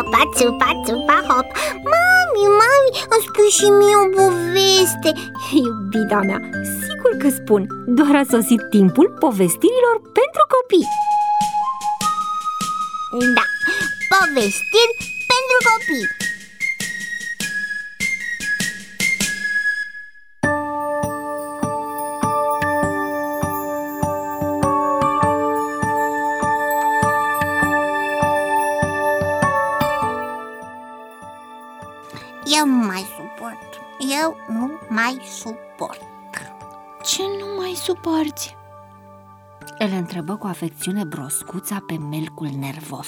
hopa, țupa, țupa, hop. Mami, îmi spui și mie o poveste. Iubita mea, sigur că spun. Doar a sosit timpul povestirilor pentru copii. Da, povestiri pentru copii. Eu nu mai suport. Ce nu mai suporți? Îl întrebă cu afecțiune Broscuța pe Melcul nervos.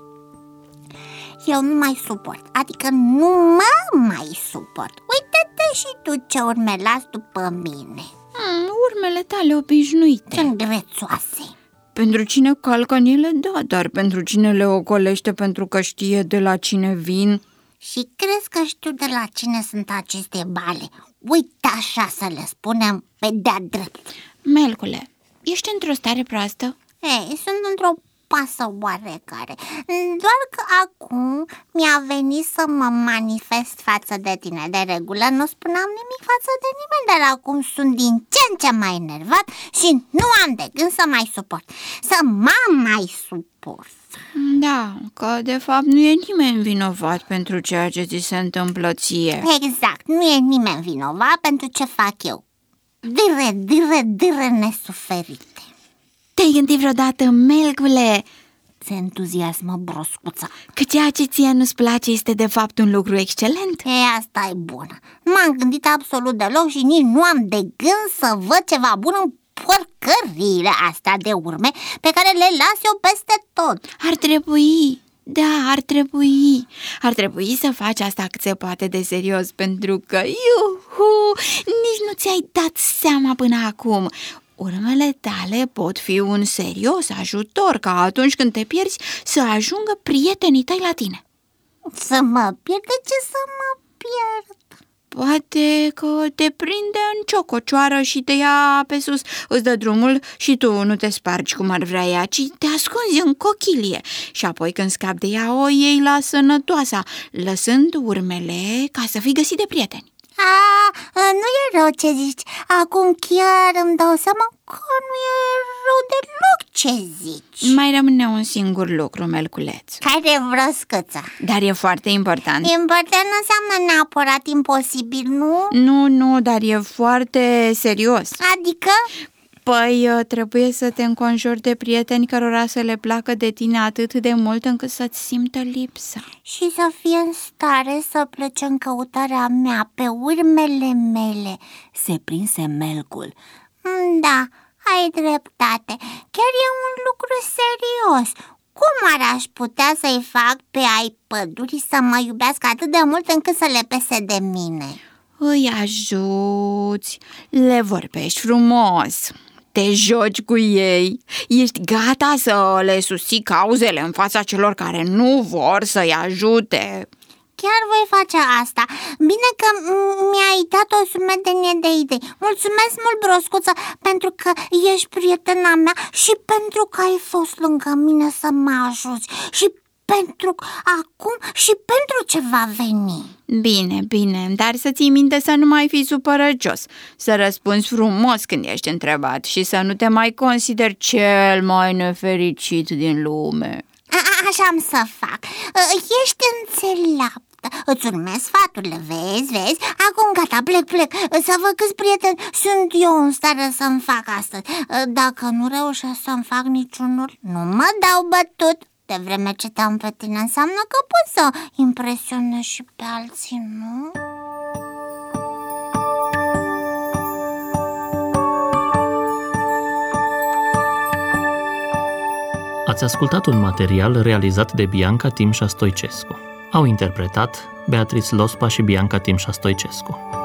Eu nu mai suport, adică nu mă mai suport. Uită-te și tu ce urme las după mine. Urmele tale obișnuite. Sunt grețoase. Pentru cine calcă în ele, da, dar pentru cine le ocolește pentru că știe de la cine vin. Și crezi că știu de la cine sunt aceste bale? Uite așa să le spunem pe de-a drept. Melcule, ești într-o stare proastă? Ei, sunt într-o pasă oarecare. Doar că acum mi-a venit să mă manifest față de tine. De regulă nu spuneam nimic față de nimeni, dar acum sunt din ce în ce mai enervat și nu am de gând să mai suport. Să mă mai suport. Da, că de fapt nu e nimeni vinovat pentru ceea ce ți se întâmplă ție. Exact, nu e nimeni vinovat pentru ce fac eu. Dire nesuferite. Te-ai gândit vreodată, Melcule, se entuziasmă Broscuța, că ceea ce ție nu-ți place este de fapt un lucru excelent? Asta e bună. Nu m-am gândit absolut deloc și nici nu am de gând să văd ceva bun în porcările astea de urme pe care le las eu peste tot. Ar trebui să faci asta cât se poate de serios, pentru că, nici nu ți-ai dat seama până acum. Urmele tale pot fi un serios ajutor ca atunci când te pierzi să ajungă prietenii tăi la tine. Să mă pierd? De ce să mă pierd? Poate că te prinde în ciococioară și te ia pe sus, îți dă drumul și tu nu te spargi cum ar vrea ea, ci te ascunzi în cochilie și apoi când scapi de ea o iei la sănătoasa, lăsând urmele ca să fii găsit de prieteni. Nu e rău ce zici. Acum chiar îmi dau seama că nu e rău deloc ce zici. Mai rămâne un singur lucru, Melculeț. Care Broscuța? Dar e foarte important. Important nu înseamnă neapărat imposibil, nu? Nu, dar e foarte serios. Adică? Păi, trebuie să te înconjuri de prieteni cărora să le placă de tine atât de mult încât să-ți simtă lipsa. Și să fie în stare să plece în căutarea mea pe urmele mele, se prinse Melcul. Da, ai dreptate. Chiar e un lucru serios. Cum aș putea să-i fac pe ai pădurii să mă iubească atât de mult încât să le pese de mine? Îi ajuți, le vorbești frumos, te joci cu ei, ești gata să le susții cauzele în fața celor care nu vor să-i ajute. Chiar voi face asta. Bine că mi-ai dat o sumedenie de idei. Mulțumesc mult, Broscuță, pentru că ești prietena mea și pentru că ai fost lângă mine să mă ajuți și pentru acum și pentru ce va veni. Bine, dar să ții minte să nu mai fii supărăcios, să răspunzi frumos când ești întrebat și să nu te mai consideri cel mai nefericit din lume. Așa am să fac. Ești înțeleaptă. Îți urmez sfaturile, vezi? Acum gata, plec. Să văd câți prieteni sunt eu în stare să-mi fac astăzi. Dacă nu reușesc să-mi fac niciunul, nu mă dau bătut. De vreme ce te-am pe tine înseamnă că pot să impresionez și pe alții, nu? Ați ascultat un material realizat de Bianca Timșa Stoicescu. Au interpretat Beatrice Lospa și Bianca Timșa Stoicescu.